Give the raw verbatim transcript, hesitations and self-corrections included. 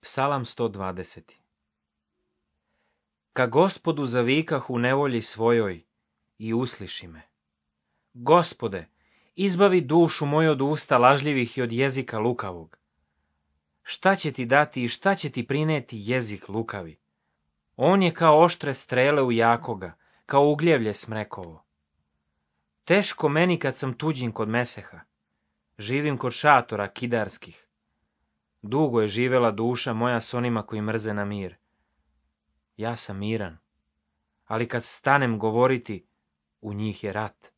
Psalam sto dvadeset. Ka Gospodu zavikah u nevolji svojoj i usliši me. Gospode, izbavi dušu moju od usta lažljivih i od jezika lukavog. Šta će ti dati i šta će ti prineti jezik lukavi? On je kao oštre strele u jakoga, kao ugljevlje smrekovo. Teško meni kad sam tuđin kod Meseha. Živim kod šatora kidarskih. Dugo je živela duša moja s onima koji mrze na mir. Ja sam miran, ali kad stanem govoriti, u njih je rat.